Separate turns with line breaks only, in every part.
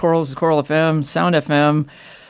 Coral's Coral FM, Sound FM,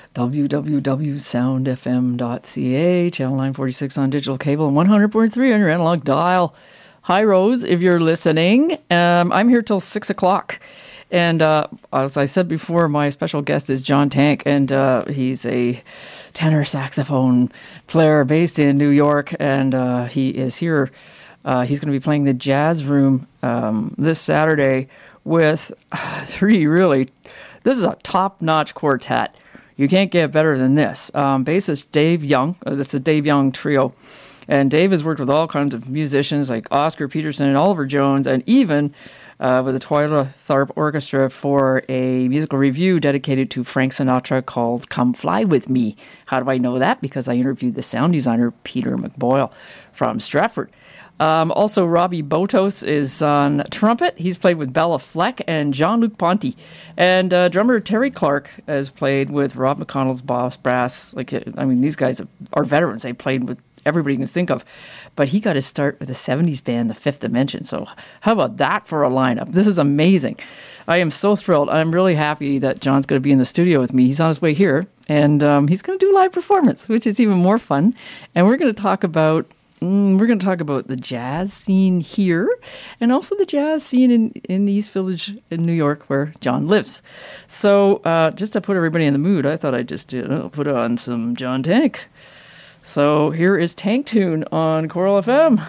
www.soundfm.ca, channel 946 on digital cable, and 100.3 on your analog dial. Hi, Rose, if you're listening. I'm here till 6 o'clock. And as I said before, my special guest is John Tank, and he's a tenor saxophone player based in New York, and he is here. He's going to be playing the Jazz Room this Saturday with this is a top-notch quartet. You can't get better than this. Bassist Dave Young, that's the Dave Young Trio. And Dave has worked with all kinds of musicians like Oscar Peterson and Oliver Jones, and even with the Twyla Tharp Orchestra for a musical review dedicated to Frank Sinatra called Come Fly With Me. How do I know that? Because I interviewed the sound designer Peter McBoyle from Stratford. Also, Robbie Botos is on trumpet. He's played with Bella Fleck and Jean-Luc Ponty. And drummer Terry Clark has played with Rob McConnell's Boss Brass. These guys are veterans. They played with everybody you can think of. But he got his start with the 70s band, The Fifth Dimension. So how about that for a lineup? This is amazing. I am so thrilled. I'm really happy that John's going to be in the studio with me. He's on his way here. And he's going to do live performance, which is even more fun. And we're going to talk about the jazz scene here and also the jazz scene in the East Village in New York where John lives. So just to put everybody in the mood, I thought I'd just put on some John Tank. So here is Tank Tune on Coral FM.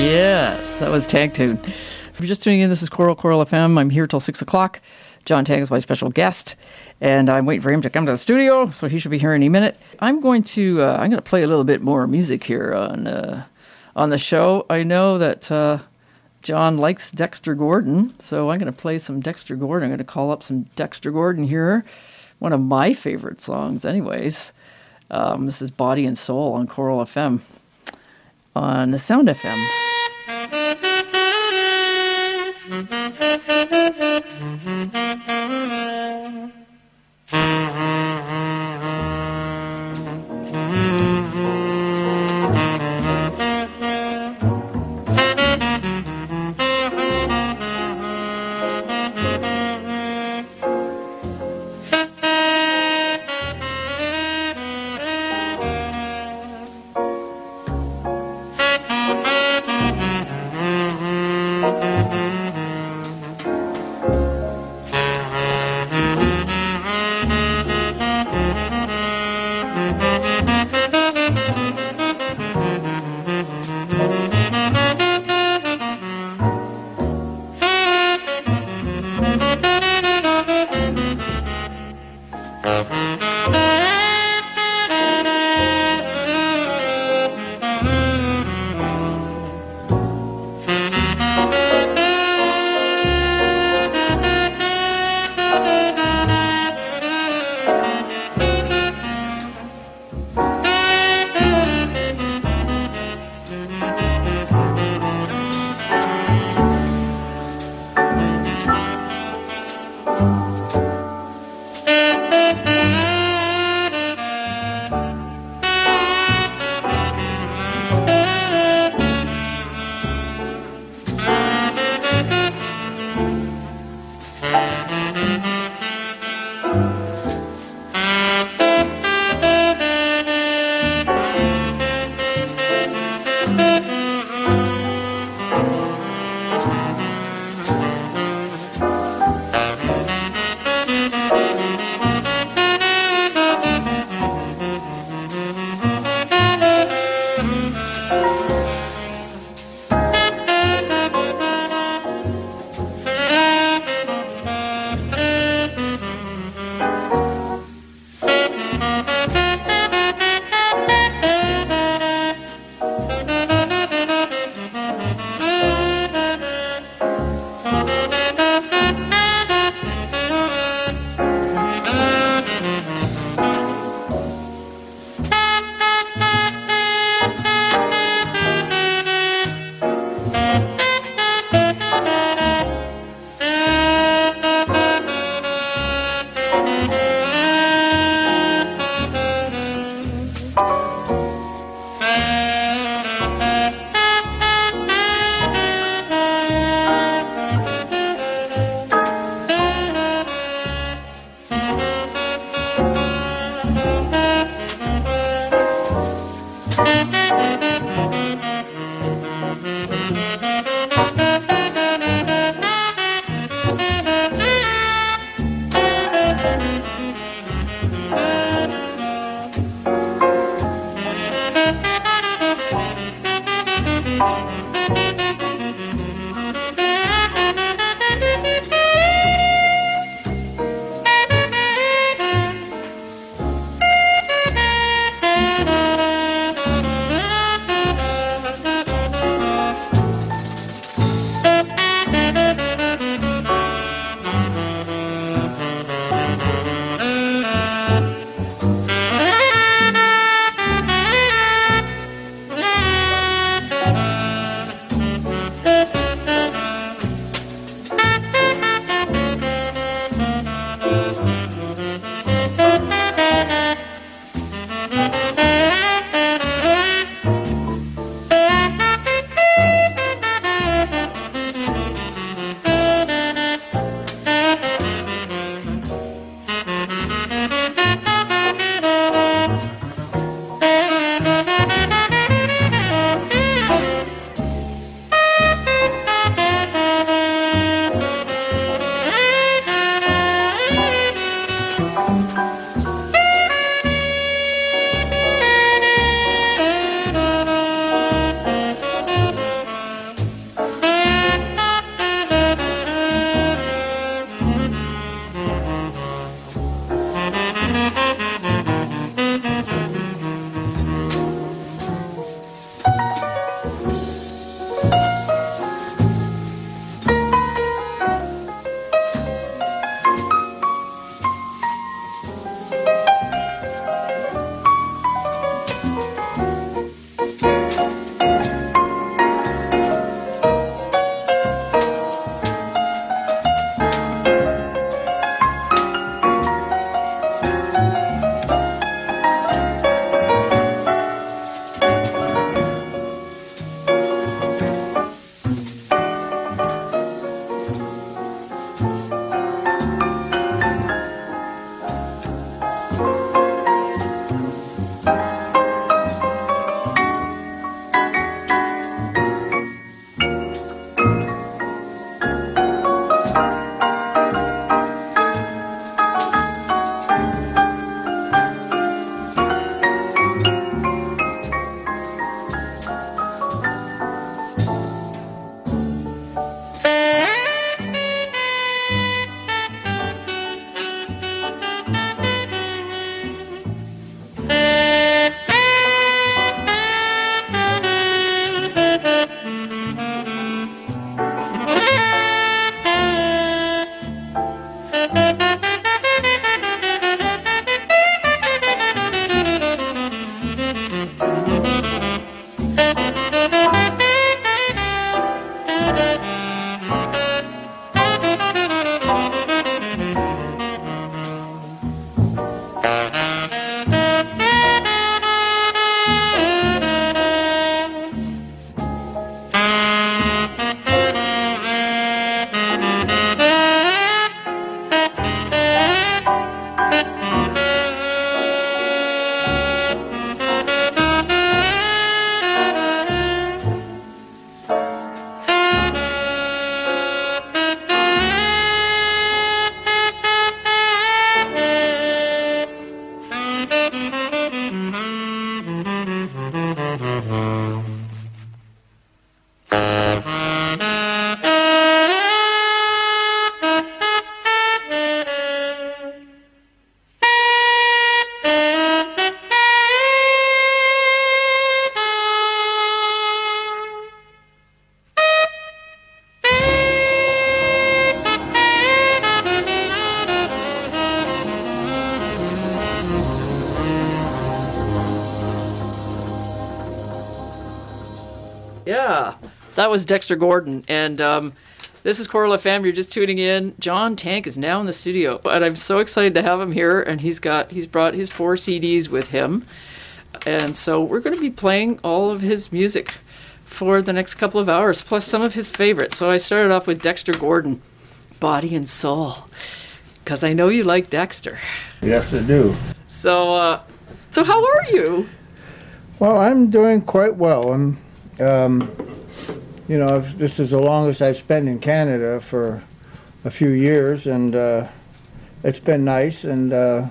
Yes, that was Tag Tune. If you're just tuning in, this is Coral FM. I'm here till 6 o'clock. John Tag is my special guest, and I'm waiting for him to come to the studio, so he should be here any minute. I'm going to play a little bit more music here on the show. I know that John likes Dexter Gordon, so I'm going to play some Dexter Gordon. I'm going to call up some Dexter Gordon here. One of my favorite songs, anyways. This is Body and Soul on Coral FM on the Sound FM. Yeah, that was Dexter Gordon, and this is Coral FM. You're just tuning in. John Tank is now in the studio, and I'm so excited to have him here. And he's brought his 4 CDs with him, and so we're going to be playing all of his music for the next couple of hours, plus some of his favorites. So I started off with Dexter Gordon, Body and Soul, because I know you like Dexter.
Yes, I do.
So how are you?
Well, I'm doing quite well, and this is the longest I've spent in Canada for a few years, and it's been nice. And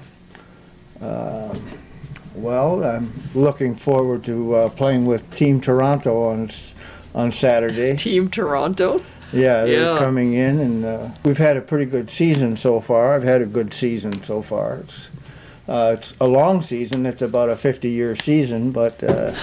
I'm looking forward to playing with Team Toronto on Saturday. Team
Toronto?
Yeah, they're coming in, and we've had a pretty good season so far. I've had a good season so far. It's a long season. It's about a 50-year season, but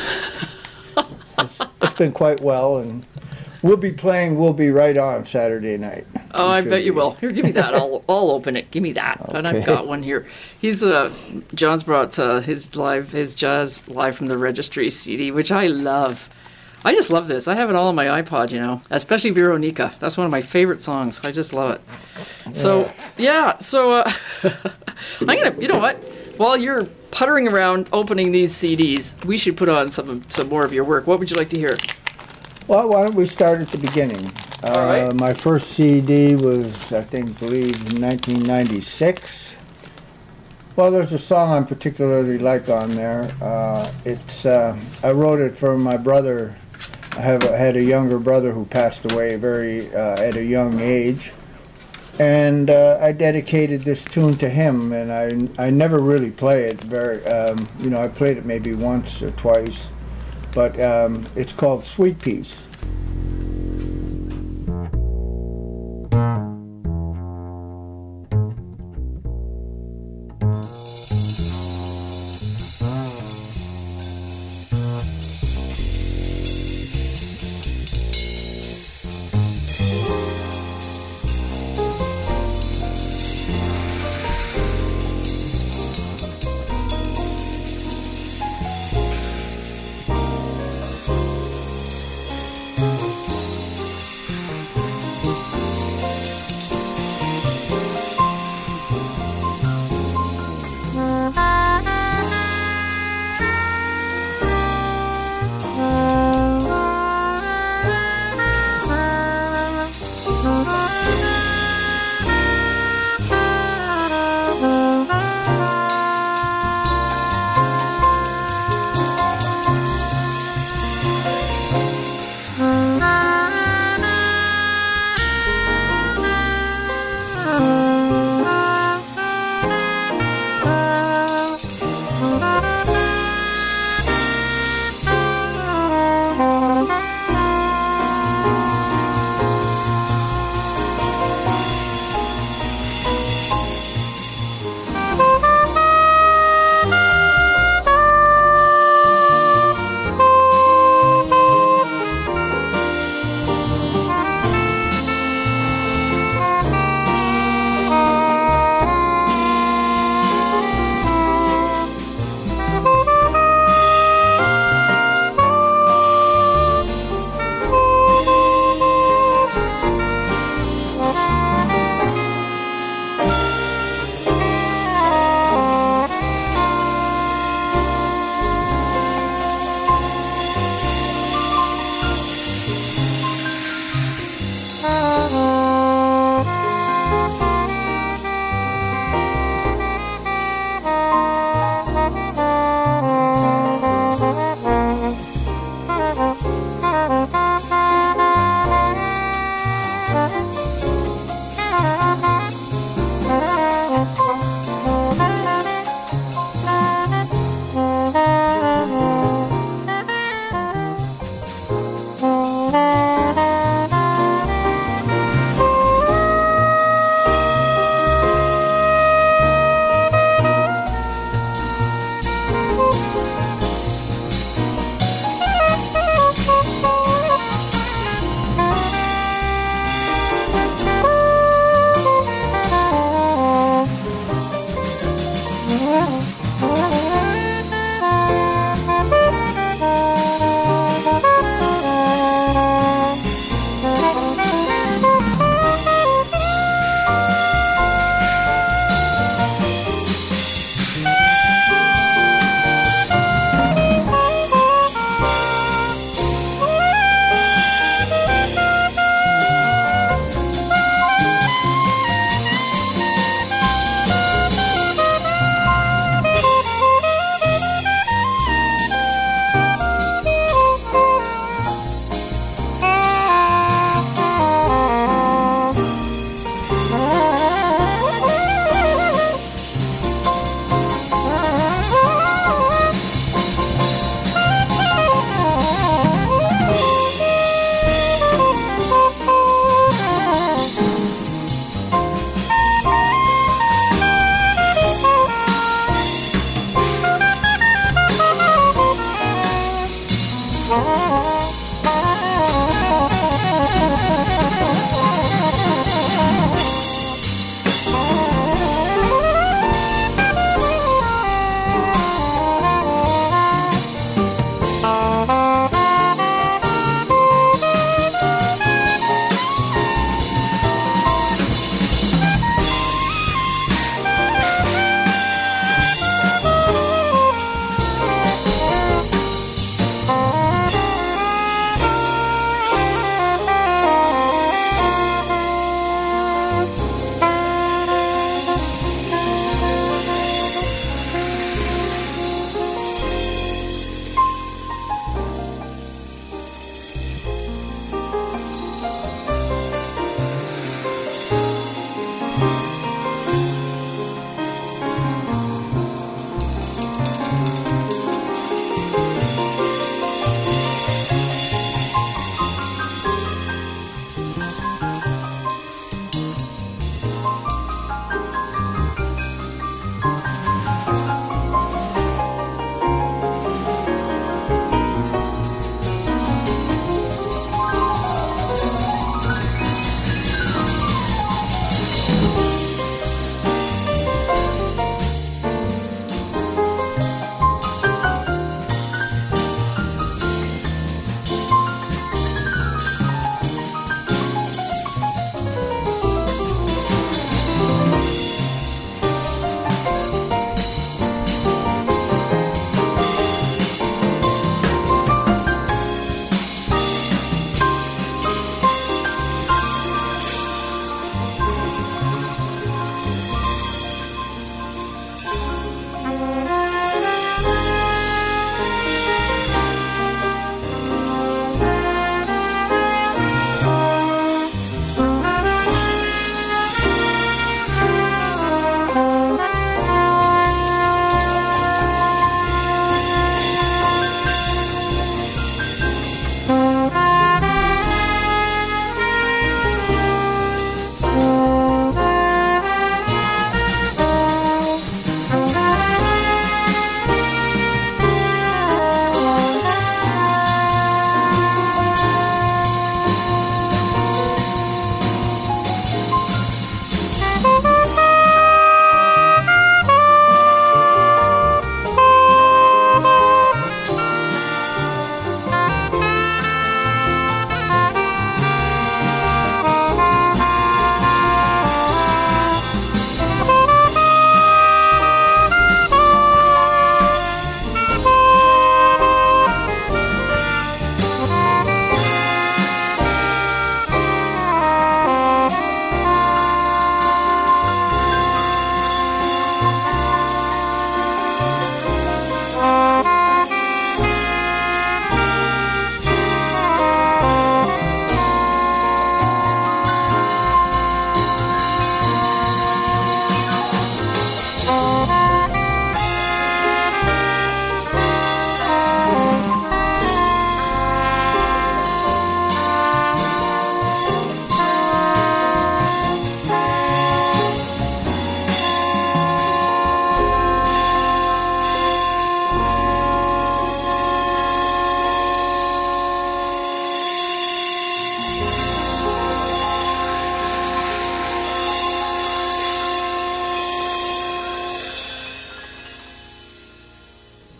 it's been quite well, and we'll be right on Saturday night.
Oh, I bet you will. Here, give me that. I'll open it. Give me that. Okay. And I've got one here. John's brought his jazz live from the Registry CD, which I love. I just love this. I have it all on my iPod, especially Veronica. That's one of my favorite songs. I just love it. So, I'm going to, you know what? While you're puttering around opening these CDs, we should put on some more of your work. What would you like to hear?
Well, why don't we start at the beginning?
All right.
My first CD was, I believe, 1996. Well, there's a song I particularly like on there. I wrote it for my brother. I had a younger brother who passed away at a young age, and I dedicated this tune to him. And I never really play it I played it maybe once or twice, but it's called Sweet Peas.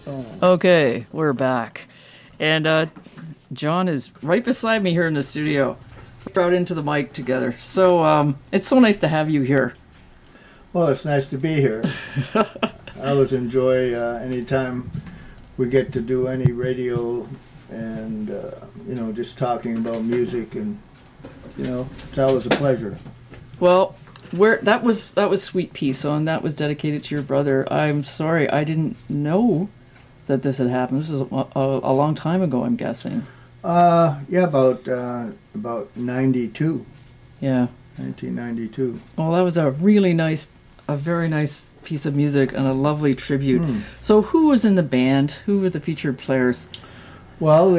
Okay, we're back. And John is right beside me here in the studio. We're out into the mic together. So it's so nice to have you here.
Well, it's nice to be here. I always enjoy anytime we get to do any radio and, just talking about music, and, it's always a pleasure.
Well, that was Sweet Pea Song. That was dedicated to your brother. I'm sorry, I didn't know that this had happened. This is a long time ago, I'm guessing.
Yeah, about 92.
Yeah.
1992.
Well, that was a very nice piece of music and a lovely tribute. So who was in the band? Who were the featured players?
Well,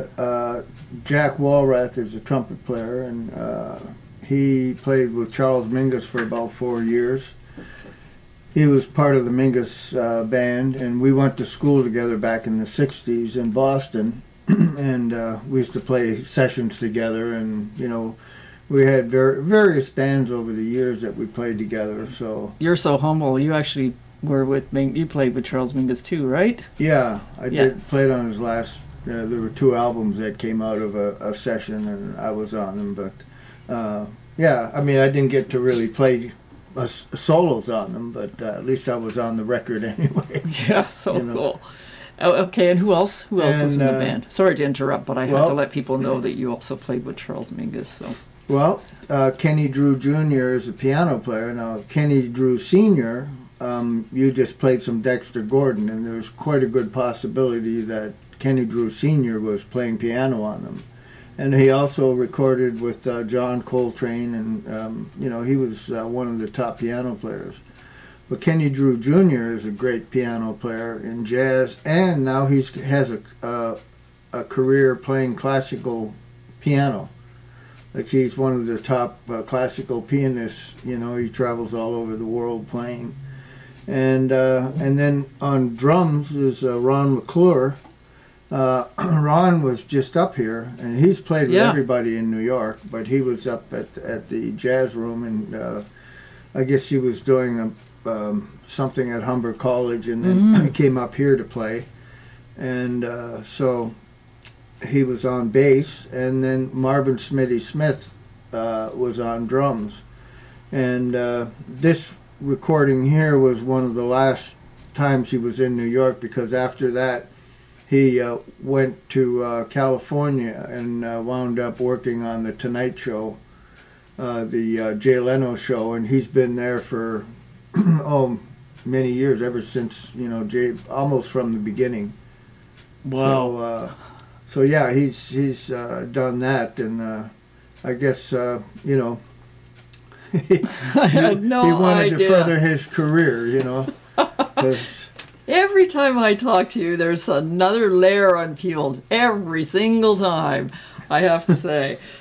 Jack Walrath is a trumpet player, and he played with Charles Mingus for about 4 years. He was part of the Mingus band, and we went to school together back in the 60s in Boston, and we used to play sessions together, and, we had various bands over the years that we played together. So
you're so humble. You actually were you played with Charles Mingus too, right?
Yeah, I did. Played on his last. There were 2 albums that came out of a session, and I was on them. But I didn't get to really play solos on them, but at least I was on the record anyway.
Yeah, so cool. Oh, okay, and who else? Who else was in the band? Sorry to interrupt, but I had to let people know that you also played with Charles Mingus. So.
Well, Kenny Drew Jr. is a piano player. Now, Kenny Drew Sr., you just played some Dexter Gordon, and there's quite a good possibility that Kenny Drew Sr. was playing piano on them. And he also recorded with John Coltrane, and, he was one of the top piano players. But Kenny Drew Jr. is a great piano player in jazz, and now he has a career playing classical piano. Like, he's one of the top classical pianists. He travels all over the world playing. And then on drums is Ron McClure. Ron was just up here, and he's played with everybody in New York, but he was up at the jazz room, and I guess he was doing something at Humber College, and then he came up here to play. And so he was on bass, and then Marvin Smitty Smith was on drums. And this recording here was one of the last times he was in New York, because after that he went to California and wound up working on The Tonight Show, the Jay Leno show, and he's been there for many years, ever since, Jay, almost from the beginning.
Wow.
So yeah, he's done that, and I guess he
I had no
he wanted
idea.
to further his career, 'cause
Every time I talk to you, there's another layer unpeeled. Every single time, I have to say.